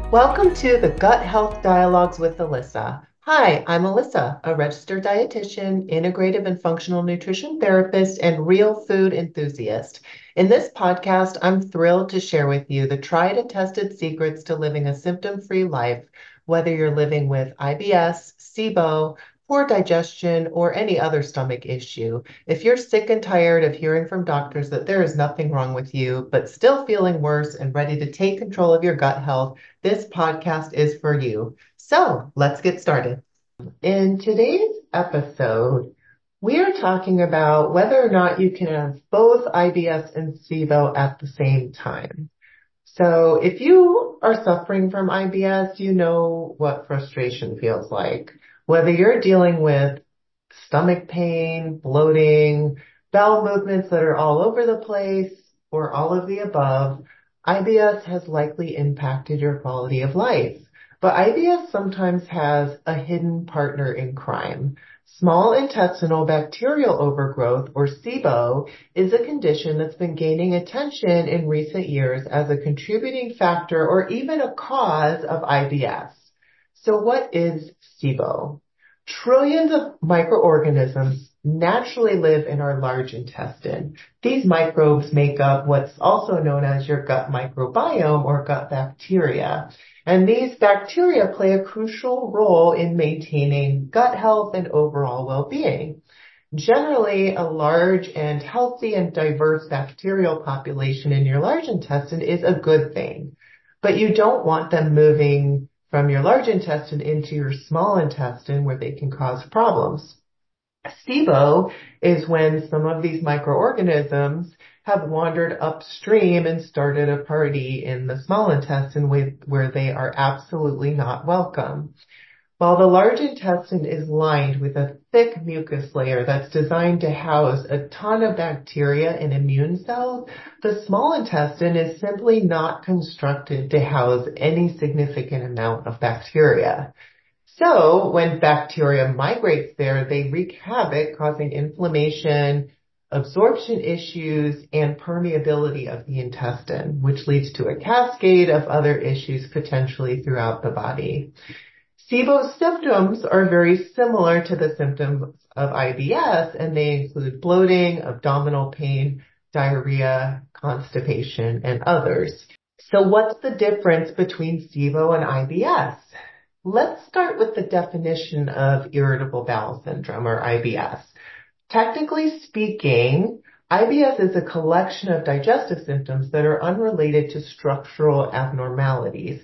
Welcome to the Gut Health Dialogues with Alyssa. Hi, I'm Alyssa, a registered dietitian, integrative and functional nutrition therapist, and real food enthusiast. In this podcast, I'm thrilled to share with you the tried and tested secrets to living a symptom-free life, whether you're living with IBS, SIBO, poor digestion, or any other stomach issue. If you're sick and tired of hearing from doctors that there is nothing wrong with you, but still feeling worse and ready to take control of your gut health, this podcast is for you. So let's get started. In today's episode, we are talking about whether or not you can have both IBS and SIBO at the same time. So if you are suffering from IBS, you know what frustration feels like. Whether you're dealing with stomach pain, bloating, bowel movements that are all over the place, or all of the above, IBS has likely impacted your quality of life. But IBS sometimes has a hidden partner in crime. Small intestinal bacterial overgrowth, or SIBO, is a condition that's been gaining attention in recent years as a contributing factor or even a cause of IBS. So what is SIBO? Trillions of microorganisms naturally live in our large intestine. These microbes make up what's also known as your gut microbiome or gut bacteria. And these bacteria play a crucial role in maintaining gut health and overall well-being. Generally, a large and healthy and diverse bacterial population in your large intestine is a good thing, but you don't want them moving from your large intestine into your small intestine where they can cause problems. SIBO is when some of these microorganisms have wandered upstream and started a party in the small intestine where they are absolutely not welcome. While the large intestine is lined with a thick mucus layer that's designed to house a ton of bacteria and immune cells, the small intestine is simply not constructed to house any significant amount of bacteria. So when bacteria migrates there, they wreak havoc, causing inflammation, absorption issues, and permeability of the intestine, which leads to a cascade of other issues potentially throughout the body. SIBO symptoms are very similar to the symptoms of IBS, and they include bloating, abdominal pain, diarrhea, constipation, and others. So what's the difference between SIBO and IBS? Let's start with the definition of irritable bowel syndrome, or IBS. Technically speaking, IBS is a collection of digestive symptoms that are unrelated to structural abnormalities.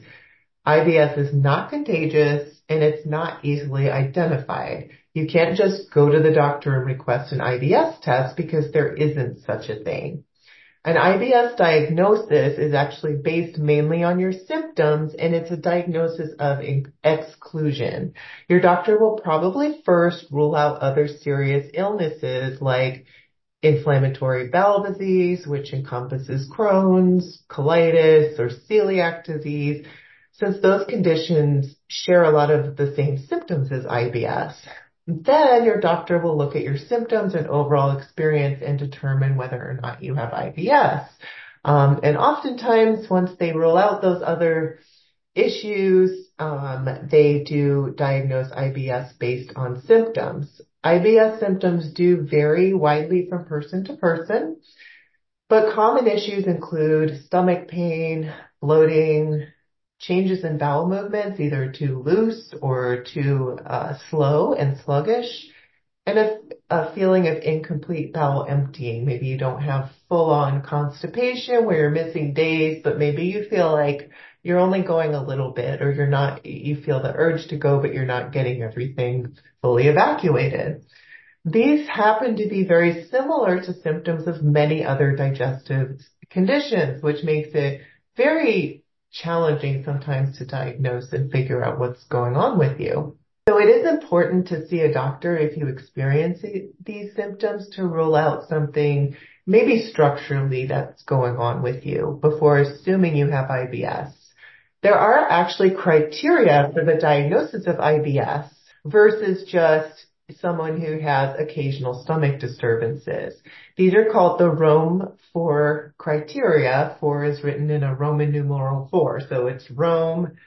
IBS is not contagious and it's not easily identified. You can't just go to the doctor and request an IBS test because there isn't such a thing. An IBS diagnosis is actually based mainly on your symptoms, and it's a diagnosis of exclusion. Your doctor will probably first rule out other serious illnesses like inflammatory bowel disease, which encompasses Crohn's, colitis, or celiac disease, since those conditions share a lot of the same symptoms as IBS. Then your doctor will look at your symptoms and overall experience and determine whether or not you have IBS. And oftentimes, once they rule out those other issues, they do diagnose IBS based on symptoms. IBS symptoms do vary widely from person to person, but common issues include stomach pain, bloating, changes in bowel movements, either too loose or too slow and sluggish, and a feeling of incomplete bowel emptying. Maybe you don't have full-on constipation where you're missing days, but maybe you feel like you're only going a little bit, or you feel the urge to go, but you're not getting everything fully evacuated. These happen to be very similar to symptoms of many other digestive conditions, which makes it very challenging sometimes to diagnose and figure out what's going on with you. So it is important to see a doctor if you experience these symptoms to rule out something maybe structurally that's going on with you before assuming you have IBS. There are actually criteria for the diagnosis of IBS versus just someone who has occasional stomach disturbances. These are called the Rome 4 criteria. 4 is written in a Roman numeral 4. So it's Rome,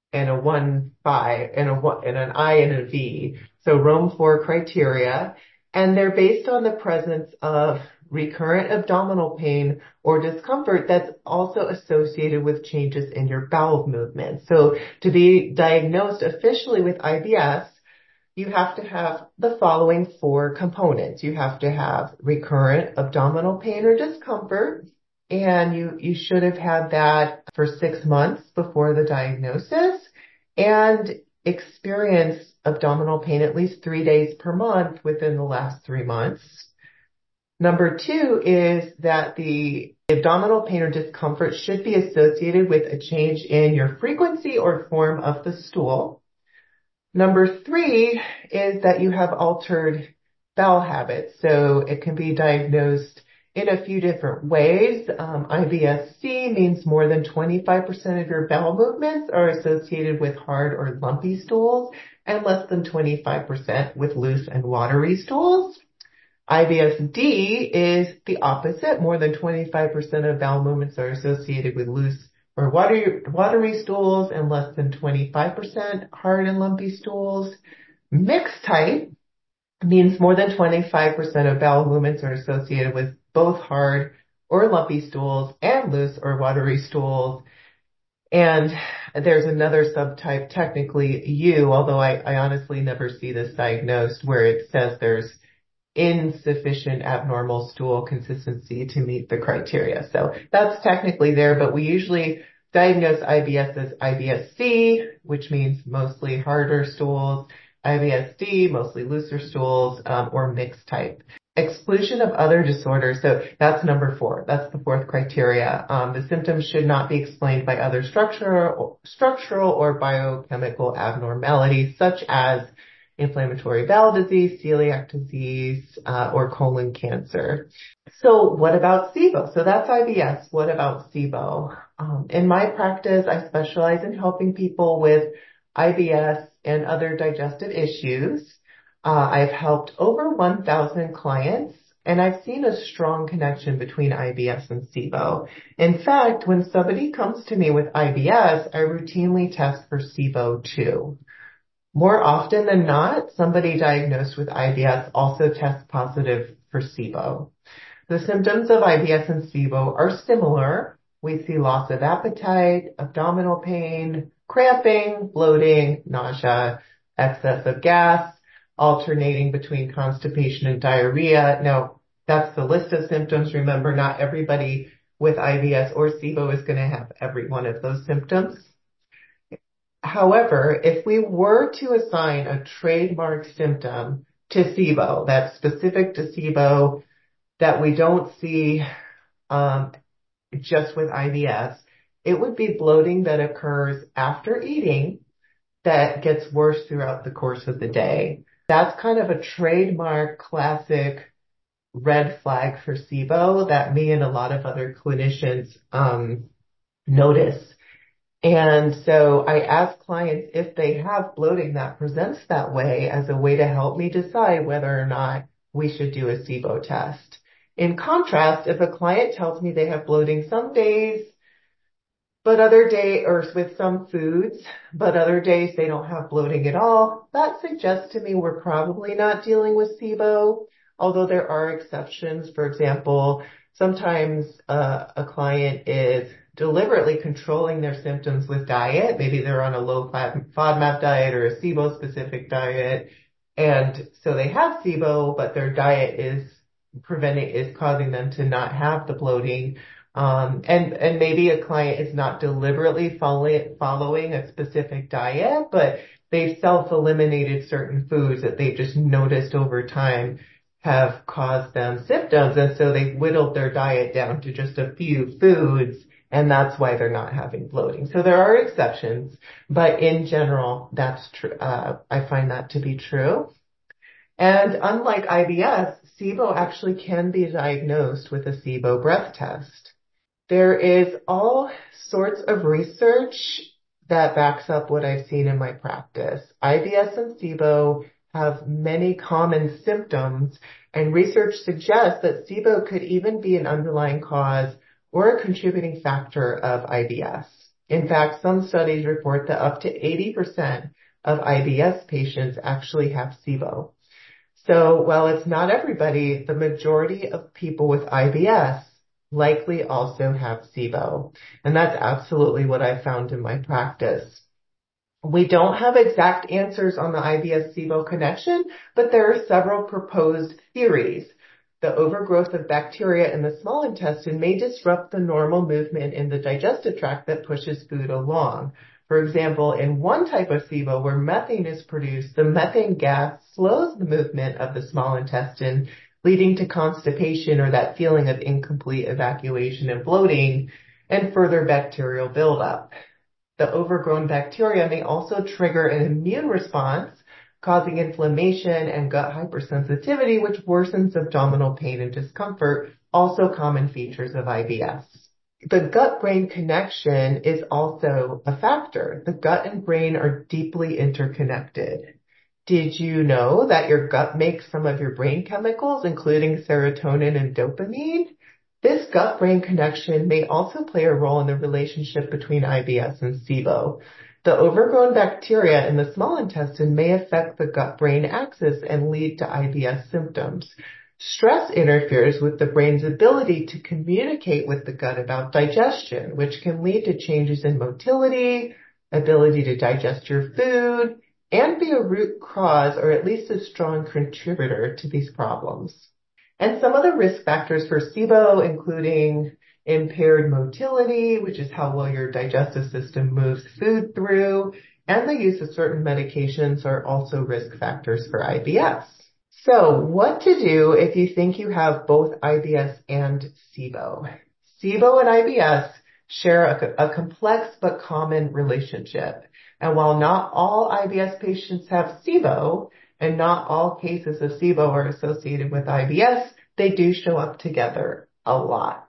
and a 1-5 and and an I and a V. So Rome 4 criteria. And they're based on the presence of recurrent abdominal pain or discomfort that's also associated with changes in your bowel movement. So to be diagnosed officially with IBS, you have to have the following 4 components. You have to have recurrent abdominal pain or discomfort, and you should have had that for 6 months before the diagnosis, and experience abdominal pain at least 3 days per month within the last 3 months. Number 2 is that the abdominal pain or discomfort should be associated with a change in your frequency or form of the stool. Number 3 is that you have altered bowel habits. So it can be diagnosed in a few different ways. IBS-C means more than 25% of your bowel movements are associated with hard or lumpy stools and less than 25% with loose and watery stools. IBS-D is the opposite. More than 25% of bowel movements are associated with loose or watery stools and less than 25% hard and lumpy stools. Mixed type means more than 25% of bowel movements are associated with both hard or lumpy stools and loose or watery stools. And there's another subtype, technically U, although I honestly never see this diagnosed, where it says there's insufficient abnormal stool consistency to meet the criteria. So that's technically there, but we usually diagnose IBS as IBS-C, which means mostly harder stools, IBS-D, mostly looser stools, or mixed type. Exclusion of other disorders. So that's number 4. That's the 4th criteria. The symptoms should not be explained by other structural or biochemical abnormalities, such as inflammatory bowel disease, celiac disease, or colon cancer. So what about SIBO? So that's IBS. What about SIBO? In my practice, I specialize in helping people with IBS and other digestive issues. I've helped over 1,000 clients, and I've seen a strong connection between IBS and SIBO. In fact, when somebody comes to me with IBS, I routinely test for SIBO too. More often than not, somebody diagnosed with IBS also tests positive for SIBO. The symptoms of IBS and SIBO are similar. We see loss of appetite, abdominal pain, cramping, bloating, nausea, excess of gas, alternating between constipation and diarrhea. Now, that's the list of symptoms. Remember, not everybody with IBS or SIBO is going to have every one of those symptoms. However, if we were to assign a trademark symptom to SIBO that's specific to SIBO that we don't see just with IBS, it would be bloating that occurs after eating that gets worse throughout the course of the day. That's kind of a trademark classic red flag for SIBO that me and a lot of other clinicians notice. And so I ask clients if they have bloating that presents that way as a way to help me decide whether or not we should do a SIBO test. In contrast, if a client tells me they have bloating some days, but other days, or with some foods, but other days they don't have bloating at all, that suggests to me we're probably not dealing with SIBO, although there are exceptions. For example, sometimes a client is deliberately controlling their symptoms with diet. Maybe they're on a low FODMAP diet or a SIBO specific diet. And so they have SIBO, but their diet is causing them to not have the bloating. And maybe a client is not deliberately following a specific diet, but they've self-eliminated certain foods that they've just noticed over time have caused them symptoms. And so they've whittled their diet down to just a few foods, and that's why they're not having bloating. So there are exceptions, but in general, that's true. I find that to be true. And unlike IBS, SIBO actually can be diagnosed with a SIBO breath test. There is all sorts of research that backs up what I've seen in my practice. IBS and SIBO have many common symptoms, and research suggests that SIBO could even be an underlying cause or a contributing factor of IBS. In fact, some studies report that up to 80% of IBS patients actually have SIBO. So while it's not everybody, the majority of people with IBS likely also have SIBO. And that's absolutely what I found in my practice. We don't have exact answers on the IBS-SIBO connection, but there are several proposed theories. The overgrowth of bacteria in the small intestine may disrupt the normal movement in the digestive tract that pushes food along. For example, in one type of SIBO where methane is produced, the methane gas slows the movement of the small intestine, leading to constipation or that feeling of incomplete evacuation and bloating and further bacterial buildup. The overgrown bacteria may also trigger an immune response, causing inflammation and gut hypersensitivity, which worsens abdominal pain and discomfort, also common features of IBS. The gut-brain connection is also a factor. The gut and brain are deeply interconnected. Did you know that your gut makes some of your brain chemicals, including serotonin and dopamine? This gut-brain connection may also play a role in the relationship between IBS and SIBO. The overgrown bacteria in the small intestine may affect the gut-brain axis and lead to IBS symptoms. Stress interferes with the brain's ability to communicate with the gut about digestion, which can lead to changes in motility, ability to digest your food, and be a root cause or at least a strong contributor to these problems. And some of the risk factors for SIBO, including impaired motility, which is how well your digestive system moves food through, and the use of certain medications are also risk factors for IBS. So what to do if you think you have both IBS and SIBO? SIBO and IBS share a complex but common relationship. And while not all IBS patients have SIBO, and not all cases of SIBO are associated with IBS, they do show up together a lot.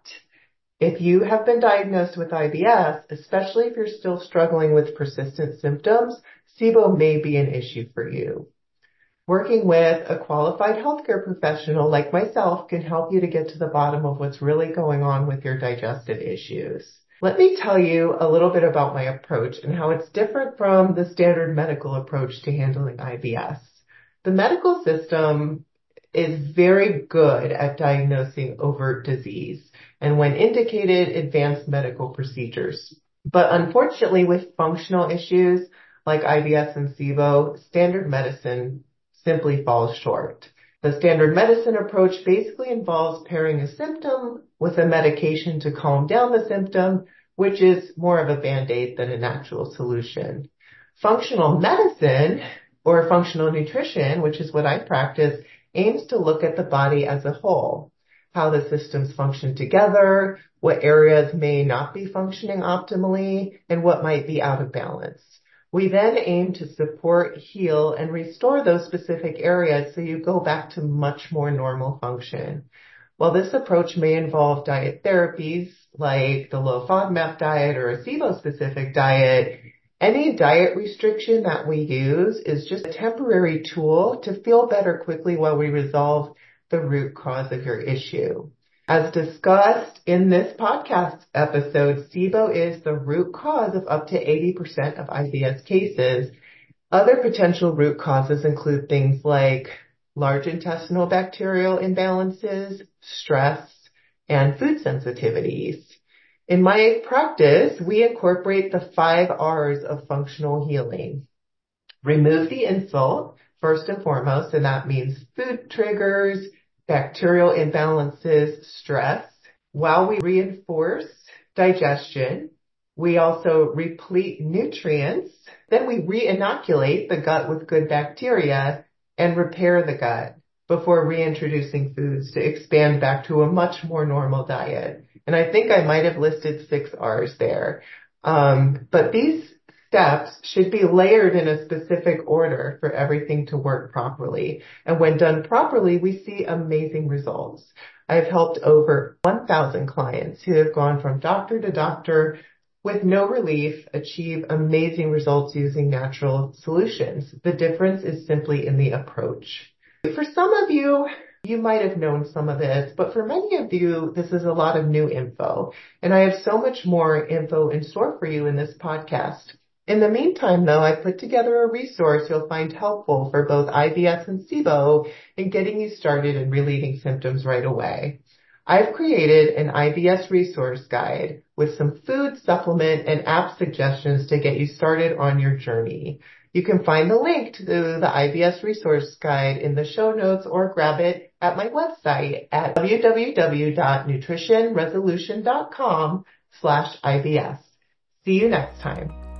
If you have been diagnosed with IBS, especially if you're still struggling with persistent symptoms, SIBO may be an issue for you. Working with a qualified healthcare professional like myself can help you to get to the bottom of what's really going on with your digestive issues. Let me tell you a little bit about my approach and how it's different from the standard medical approach to handling IBS. The medical system is very good at diagnosing overt disease and when indicated, advanced medical procedures. But unfortunately, with functional issues like IBS and SIBO, standard medicine simply falls short. The standard medicine approach basically involves pairing a symptom with a medication to calm down the symptom, which is more of a Band-Aid than an actual solution. Functional medicine or functional nutrition, which is what I practice, aims to look at the body as a whole, how the systems function together, what areas may not be functioning optimally, and what might be out of balance. We then aim to support, heal, and restore those specific areas so you go back to much more normal function. While this approach may involve diet therapies like the low FODMAP diet or a SIBO-specific diet, any diet restriction that we use is just a temporary tool to feel better quickly while we resolve the root cause of your issue. As discussed in this podcast episode, SIBO is the root cause of up to 80% of IBS cases. Other potential root causes include things like large intestinal bacterial imbalances, stress, and food sensitivities. In my practice, we incorporate the 5 R's of functional healing. Remove the insult, first and foremost, and that means food triggers, bacterial imbalances, stress. While we reinforce digestion, we also replete nutrients. Then we re-inoculate the gut with good bacteria and repair the gut before reintroducing foods to expand back to a much more normal diet. And I think I might have listed 6 R's there. But these steps should be layered in a specific order for everything to work properly. And when done properly, we see amazing results. I've helped over 1,000 clients who have gone from doctor to doctor with no relief, achieve amazing results using natural solutions. The difference is simply in the approach. For some of you, You might have known some of this, but for many of you, this is a lot of new info. And I have so much more info in store for you in this podcast. In the meantime, though, I put together a resource you'll find helpful for both IBS and SIBO in getting you started and relieving symptoms right away. I've created an IBS resource guide with some food, supplement, and app suggestions to get you started on your journey. You can find the link to the IBS resource guide in the show notes or grab it at my website at www.nutritionresolution.com/IBS. See you next time.